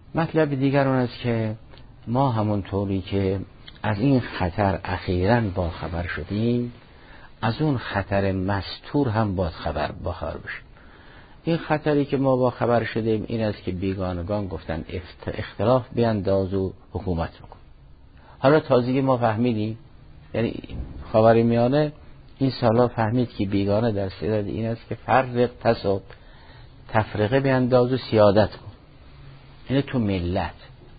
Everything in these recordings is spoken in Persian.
مطلب دیگر اون است که ما همونطوری که از این خطر اخیراً با خبر شدیم، از اون خطر مستور هم با خبر بشیم. این خطری که ما با خبر شدیم این است که بیگانگان گفتن اختلاف بیانداز و حکومت بکن. حالا تازگی ما فهمیدیم، یعنی خاورمیانه این سالا فهمید که بیگانه در صدد این است که فرق تصاب تفرقه بیانداز و سیادت کن. یعنی تو ملت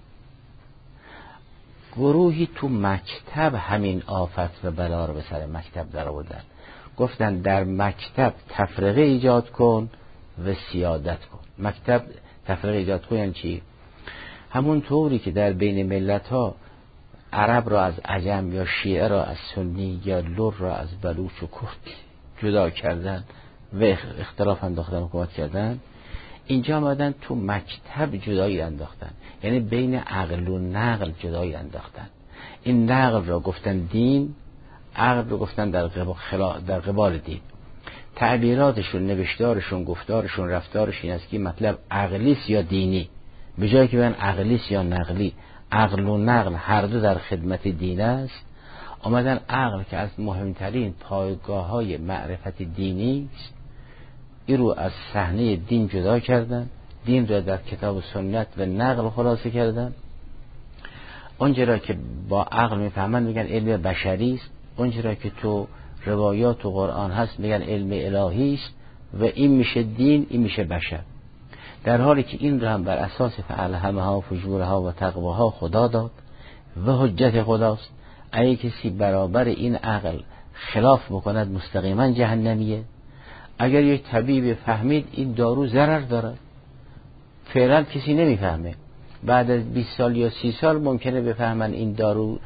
گروهی تو مکتب همین آفت و بلا رو به سر مکتب در آوردن، گفتن در مکتب تفرقه ایجاد کن و سیادت کن. مکتب تفرقه ایجاد کن یعنی چی؟ همون طوری که در بین ملت ها عرب را از عجم یا شیعه را از سنی یا لور را از بلوچ و کرد جدا کردن و اختلاف انداختن، حکومت کردن، اینجا آمدن تو مکتب جدایی انداختن، یعنی بین عقل و نقل جدایی انداختن. این نقل را گفتن دین، عقل را گفتن در قبال دین. تعبیراتشون، نوشتارشون، گفتارشون، رفتارشون این است که مطلب عقلیست یا دینی، به جایی که بگن عقلیست یا نقلی. عقل و نقل هر دو در خدمت دین است. آمدن عقل که از مهمترین پایگاه‌های معرفت دینی است، این رو از صحنه دین جدا کردن، دین را در کتاب و سنت و نقل خلاصه کردن. اونجا را که با عقل میفهمن میگن علم بشری است، اونجا را که تو روایات و قرآن هست میگن علم الهی است و این میشه دین، این میشه بشر. در حالی که این را هم بر اساس فعلهمها و فجورها و تقواها خدا داد و حجت خداست. اگه کسی برابر این عقل خلاف بکند مستقیما جهنمیه. اگر یک طبیب فهمید این دارو ضرر داره، فعلا کسی نمیفهمه، بعد از 20 سال یا 30 سال ممکنه بفهمن این دارو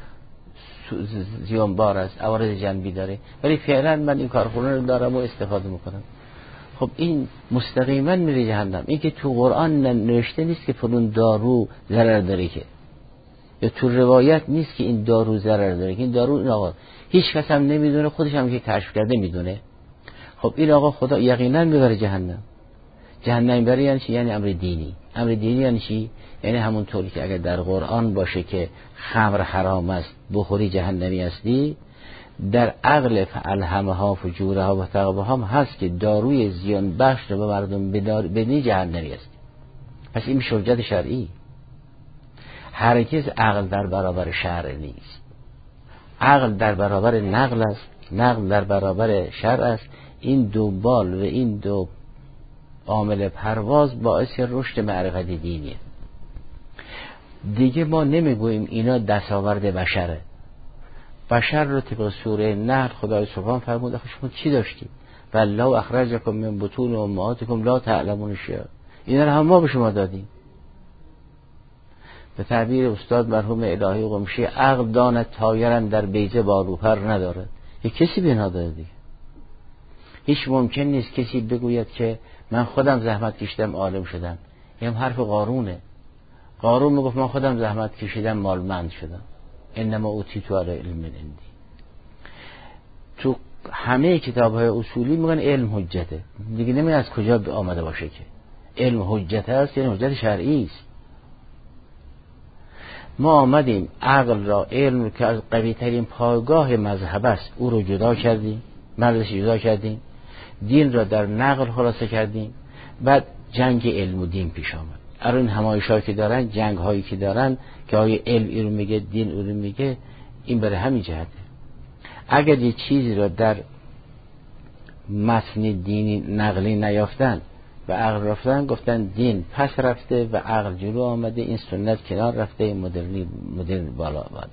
زیانبار است، عوارض جانبی داره، ولی فعلا من این کارخونه رو دارم و استفاده میکنم. خب این مستقیما میره جهنم. این که تو قرآن نوشته نیست که فلان دارو ضرر داره، که یا تو روایت نیست که این دارو ضرر داره، که این دارو این آقا هیچ کس هم نمیدونه، خودش هم که کشف کرده میدونه. خب این آقا خدا یقینا میبره جهنم. جهنم میبره یعنی چی؟ یعنی امر دینی. امر دینی یعنی چی؟ یعنی همون طوری که اگر در قرآن باشه که خمر حرام است، بخوری جهنمی هستی، در عقل فعلهمها فجورها و تقواها هم هست که داروی زیان بخش رو به مردم بدنی جهنمی است. پس این میشه حجت شرعی. هرگز عقل در برابر شرع نیست. عقل در برابر نقل است، نقل در برابر شرع است. این دو بال و این دو عامل پرواز باعث رشد معرفت دینیه. دیگه ما نمیگوییم اینا دستاورد بشره. بشر رو طبق سوره نحل خدای سبحان فرمود آخه شما چی داشتید؟ والله اخرجکم من بطون امهاتکم لا تعلمون شیئا. اینا رو هم ما به شما دادیم. به تعبیر استاد مرحوم الهی قمشی، عقل داند طایرن در بیضه باروپر ندارد. یک کسی بنا داده دیگه. هیچ ممکن نیست کسی بگوید که من خودم زحمت کشیدم عالم شدم. این هم حرف قارونه. قارون میگفت من خودم زحمت کشیدم مالمند شدم. انما اوتیتو علی علم عندی. تو همه کتاب‌های اصولی میگن علم حجته. دیگه نمیگن از کجا آمده باشه که علم حجت است، یعنی حجت شرعی است. ما آمدیم عقل را، علم که از قوی ترین پایگاه مذهب است، او رو جدا کردیم، مردش جدا کردیم، دین را در نقل خلاصه کردیم. بعد جنگ علم و دین پیش آمد. این همایش‌هایی که دارن، جنگ هایی که دارن که آیا علم این رو میگه، دین اون رو میگه، این برای همین جهته. اگر یه چیزی را در متن دینی نقلی نیافتن و عقل رفتن، گفتن دین پس رفته و عقل جلو آمده، این سنت کنار رفته، این مدرن بالا آمده.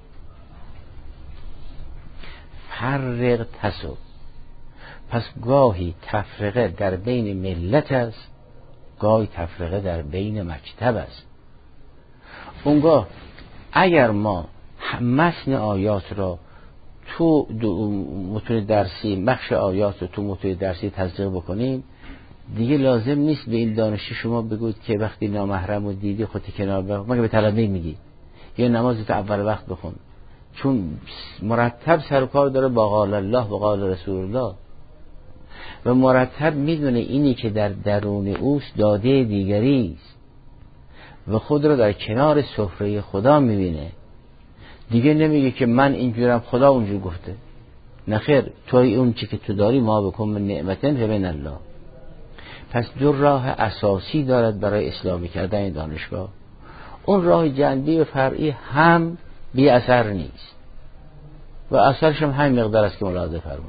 فرق تصو. پس گاهی تفرقه در بین ملت است، گاهی تفرقه در بین مکتب است. اونگاه اگر ما متن آیات را تو متون درسی، بخش آیات رو تو متون درسی تصدیق بکنیم، دیگه لازم نیست به این دانشی شما بگوید که وقتی نامحرم رو دیدی خودت کنار بگو، مگه به طلبه میگی یا نمازت اول وقت بخون، چون مرتب سر و کار داره با قال الله و قال رسول الله و مرتب میدونه اینی که در درون اوست داده دیگری است. و خود را در کنار سفره خدا میبینه، دیگه نمیگه که من اینجورم خدا اونجور گفته. نخیر، توی اون چی که تو داری ما بکن من نعمتن فمن الله. پس دو راه اساسی دارد برای اسلامی کردن این دانشگاه. اون راه جنبی و فرعی هم بی اثر نیست و اثرش هم همین مقدار است که ملاحظه فرمودید.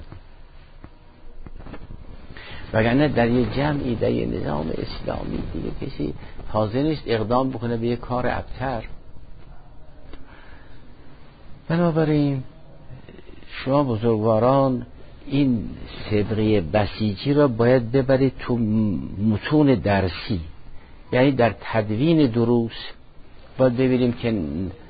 وگرنه در یه جمعی، در یه نظام اسلامی دیگه کسی حاضر نیست اقدام بکنه به یه کار ابتر. بنابراین شما بزرگواران این سبقه بسیجی را باید ببرید تو متون درسی، یعنی در تدوین دروس باید ببینیم که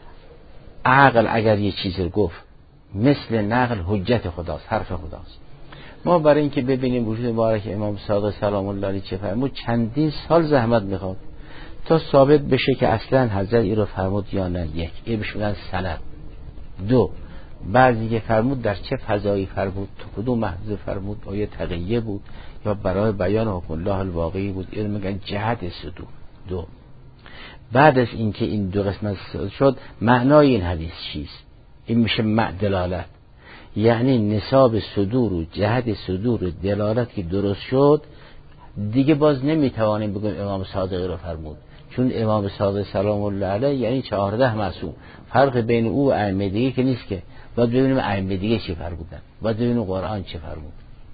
عقل اگر یه چیزی رو گفت مثل نقل حجت خداست، حرف خداست. ما برای اینکه ببینیم وجود مبارک امام صادق سلام الله علیه چه فرمود چندین سال زحمت میخواد تا ثابت بشه که اصلا حضرت این رو فرمود یا نه. یک، این بهش میگن سند. دو، بعضی که فرمود در چه فضایی فرمود، تو کدوم محضر فرمود، آیا تقیه بود یا برای بیان حکم الله الواقعی بود، این میگن جهت صدور. دو، بعد از اینکه این دو قسمت شد معنای این حدیث چیست، این میشه دلالت، یعنی نصاب صدور و جهت صدور و دلالت که درست شد دیگه باز نمیتوانیم بگیم امام صادق رو فرمود، چون امام صادق سلام الله علیه یعنی 14 معصوم، فرق بین او و ائمه دیگه که نیست که. باید ببینیم ائمه دیگه چی فرمودن، باید ببینیم قرآن چی فرمود.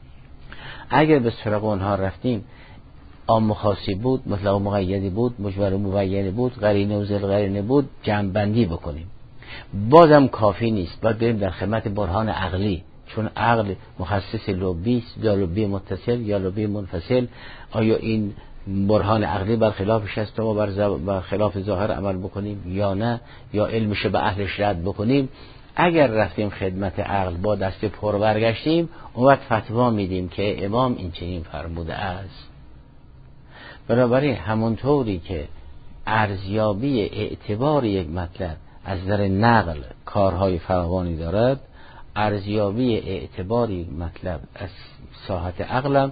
اگر به سراغ اونها رفتیم عام خاصی بود، مطلق مقیدی بود، مجمل مبین بود، قرینه و ذل قرینه بود، جمع بندی بکنیم بازم کافی نیست. باید بریم در خدمت برهان عقلی، چون عقل مخصص لبی است، یا لبی متصل یا لبی منفصل. آیا این برهان عقلی برخلافش است و ما بر خلاف ظاهر عمل بکنیم یا نه، یا علمش به اهلش رد بکنیم؟ اگر رفتیم خدمت عقل با دست پر برگشتیم اون وقت فتوا میدیم که امام این چنین فرموده است. بنابراین همونطوری که ارزیابی اعتبار یک مطلب از نظر نقل کارهای فراوانی دارد، ارزیابی اعتبار یک مطلب از ساحت عقلم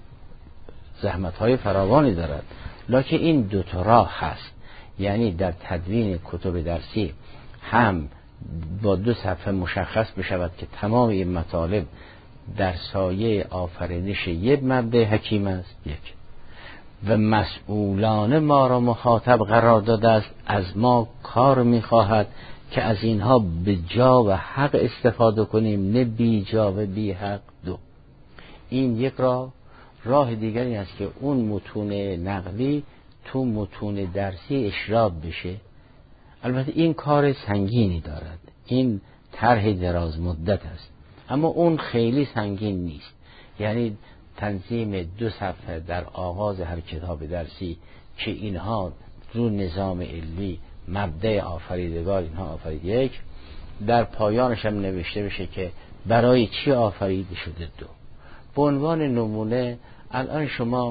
زحمت‌های فراوانی دارد. لکن این دو تا راه هست، یعنی در تدوین کتب درسی هم با 2 صفحه مشخص بشود که تمام این مطالب در سایه آفرینش یک مبدأ حکیم است، یک، و مسئولان ما را مخاطب قرار داده است، از ما کار می‌خواهد که از اینها به جا و حق استفاده کنیم، نه بی جا و بی حق. دو، این یک راه دیگری است که اون متون نقلی تو متون درسی اشراب بشه. البته این کار سنگینی دارد، این طرح دراز مدت است، اما اون خیلی سنگین نیست. یعنی تنظیم 2 صفحه در آغاز هر کتاب درسی که اینها رو نظام علی مبدأ آفریدگار اینها آفرید، یک، در پایانش هم نوشته بشه که برای چی آفریده شده. دو، به عنوان نمونه الان شما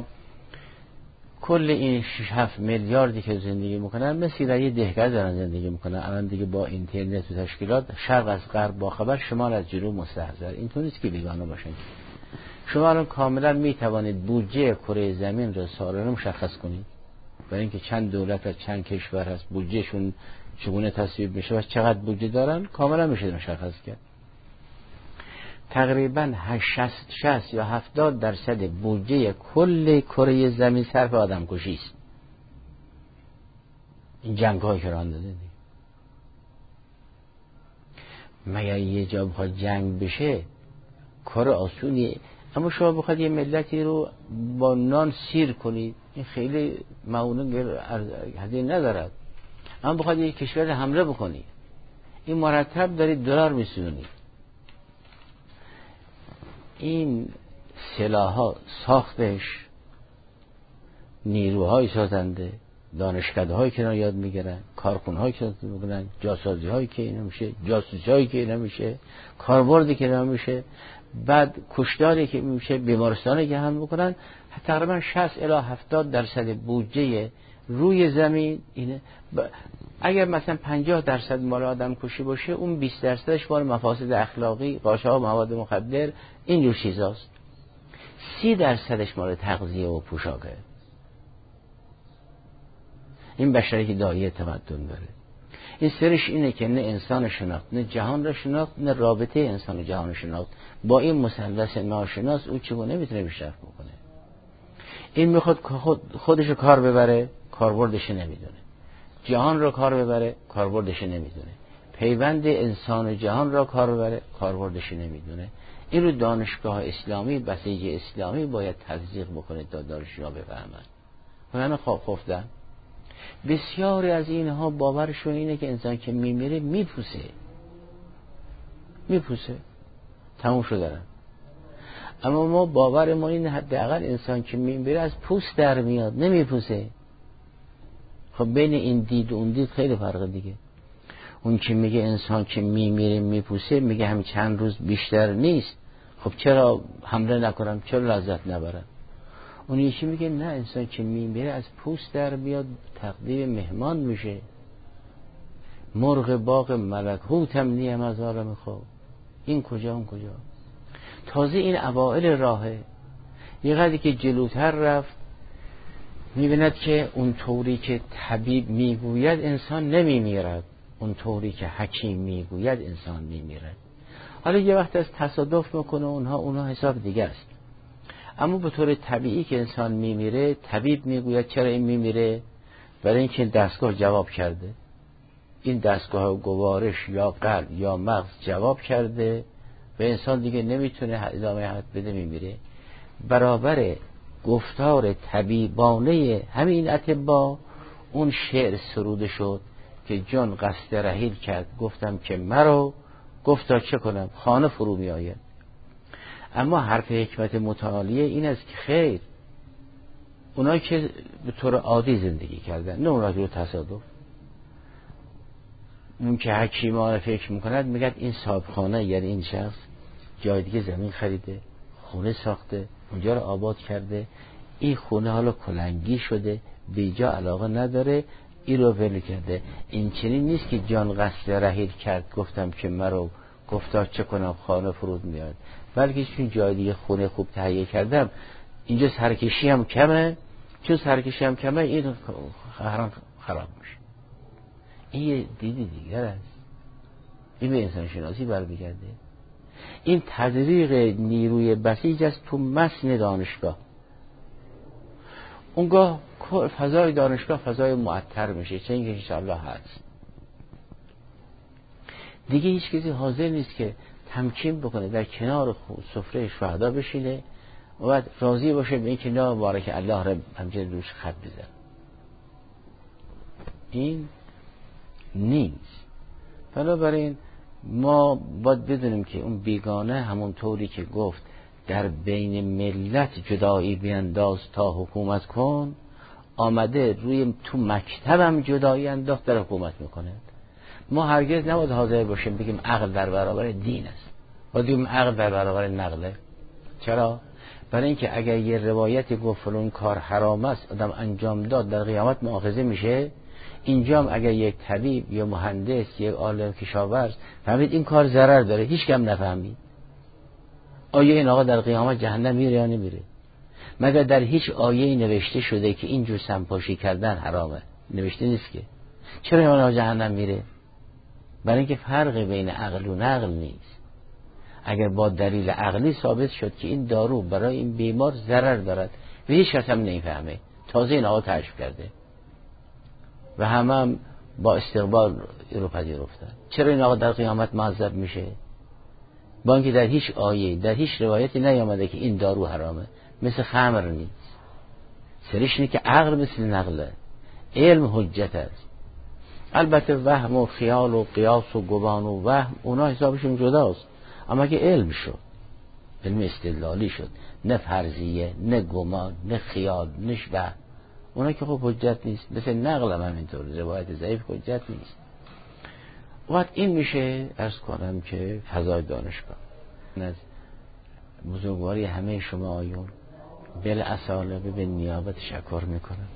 کل این 6-7 میلیاردی که زندگی میکنن مثل در یه دهکده دارن زندگی میکنن. الان دیگه با اینترنت و تشکیلات شرق از غرب با خبر، شمال از جنوب مستحضر، این تو نیست که بیگانه باشن. شما الان کاملا میتوانید بودجه کره زمین رو سالانه مشخص کنید، برای اینکه چند دولت از چند کشور هست، بودجهشون چگونه تصویب میشه و چقدر بودجه دارن کاملا میشه مشخص کرد. تقریبا 60 یا 70% بودجه کل کره زمین صرف آدم کشی است. این جنگ های که راه داده دیگه. مگر یه جا بخواد جنگ بشه کار آسونیه؟ اما شما بخواد یه ملتی رو با نان سیر کنید، این خیلی معونه هزینه ندارد. اما بخواد یه کشور حمله بکنید، این مرتب دارید دلار میسونید. این سلاح‌ها ساختش نیروهای سازنده، دانشکده‌هایی که اینا یاد میگیرن، کارخونه‌هایی که میگن، جاسازی‌هایی که اینا میشه، جاسوسی‌هایی که اینا میشه، کاربردی که اینا میشه، بعد کشتاری که میشه، بیمارستانی که هم میکنن. تقریبا 60 الی 70% بودجه روی زمین اینه. اگر مثلا 50% مال آدم کشی باشه، اون 20%ش مال مفاسد اخلاقی، قاچاق مواد مخدر، اینجور چیزاست. 30% مال تغذیه و پوشاکه. این بشری که دایه تمدن داره. این سرش اینه که نه انسان شناخت، نه جهان را شناخت، نه رابطه انسان و جهان شناخت. با این مثلث ناشناس او چگونه میتونه پیشرفت بکنه؟ این میخواد خودش کار ببره، کاربردش نمیدونه. جهان را کار ببره، کاربردش نمیدونه. پیوند انسان و جهان را کار ببره، کاربردش نمیدونه. این رو دانشگاه اسلامی، بسیج اسلامی باید تزریق بکنه تا دانشجوها بفهمن. من خفتن. بسیاری از اینها باورشون اینه که انسان که میمیره میپوسه تموم شده. اما ما باورمون اینه حداقل انسان که میمیره از پوست در میاد، نمیپوسه. خب بین این دید و اون دید خیلی فرق دیگه. اون که میگه انسان که میمیره میپوسه، میگه هم چند روز بیشتر نیست. خب چرا حمله نکنم، چرا لذت نبرم؟ اون یکی میگه نه، انسان که میمیره از پوست در میاد، تقدیم مهمان میشه. مرغ باغ ملکوتم نیم از عالم خواب. این کجا اون کجا؟ تازه این اوائل راهه. یه قدری که جلوتر رفت میبیند که اون طوری که طبیب میگوید انسان نمیمیرد، اون طوری که حکیم میگوید انسان میمیرد. حالا یه وقت از تصادف میکنه اونها حساب دیگه است. اما به طور طبیعی که انسان میمیره، طبیب میگوید چرا این میمیره؟ برای اینکه دستگاه جواب کرده. این دستگاه گوارش یا قلب یا مغز جواب کرده و انسان دیگه نمیتونه ادامه حیات بده، میمیره. برابر گفتار طبیبانه همین اطباء اون شعر سروده شد که جان قصد رحیل کرد، گفتم که مرا، گفتا چه کنم خانه فرو می آید. اما حرف حکمت متعالیه این است که خیر، اونایی که به طور عادی زندگی کردن، نه اونایی که تصادف، اون که حکیمانه فکر میکند، میگد این صاحبخانه، یعنی این شخص جای دیگه زمین خریده، خونه ساخته، اونجا رو آباد کرده، این خونه حالا کلنگی شده، بیجا علاقه نداره، این رو ول کرده. این چنین نیست که جان قصد رحیل کرد، گفتم که مرا، گفتا چه کنم خانه فرود میاد. بلکه چون جای دیگه خونه خوب تهیه کردم، اینجا سرکشی هم کمه، چون سرکشی هم کمه این خراب میشه. این یه دیدی دیگر است. این به انسان شناسی برمیگرده. این تدریق نیروی بسیج است تو متن دانشگاه. اونگاه فضای دانشگاه فضای معطر میشه، چه اینکه انشاءالله هست. دیگه هیچ کسی حاضر نیست که تمکین بکنه در کنار سفره شهدا بشینه و بعد راضی باشه به اینکه نه بارک الله را همچنین روش خط بزن. این نیست. بنابراین ما باید بدونیم که اون بیگانه همون طوری که گفت در بین ملت جدایی بینداز تا حکومت کن، آمده روی تو مکتبم جدایی انداخت در حکومت میکنه. ما هرگز نباید حاضر باشیم بگیم عقل در برابر دین است، باید بگیم عقل در برابر نقله. چرا؟ برای اینکه اگر یه روایتی گفت فلان کار حرام است، آدم انجام داد، در قیامت مؤاخذه میشه. اینجا هم اگر یک طبیب یا مهندس، یک عالم کشاورز فهمید این کار ضرر داره، هیچ کم نفهمید، آیا این آقا در قیامت جهنم میره یا نمیره؟ مگر در هیچ آیه‌ای نوشته شده که اینجور سمپاشی کردن حرامه؟ نوشته نیست که. چرا این آقا جهنم میره؟ برای اینکه فرق بین عقل و نقل نیست. اگر با دلیل عقلی ثابت شد که این دارو برای این بیمار ضرر دارد و هیچ کس هم نمیفهمه، تازه این آقا کشف کرده و هم با استقبال رو پذیرفتن، چرا این آقا در قیامت معذب میشه؟ با اینکه در هیچ آیه، در هیچ روایتی نیامده که این دارو حرامه. مثل خمر نیست. سرش اینه که عقل مثل نقله، علم حجت است. البته وهم و خیال و قیاس و گمان و وهم اونا حسابشون جداست. اما که علم شد، علم استدلالی شد، نه فرضیه، نه گمان، نه خیال، نه وهم، اونا که خب حجت نیست. مثل نقل هم همینطور، روایت ضعیف حجت نیست. وقت این میشه عرض کنم که فضای دانشگاه. از بزرگواری همه شما آیون بالاصالح به نیابت تشکر میکنم.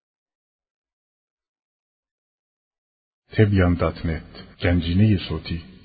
تبیان.net گنجینه صوتی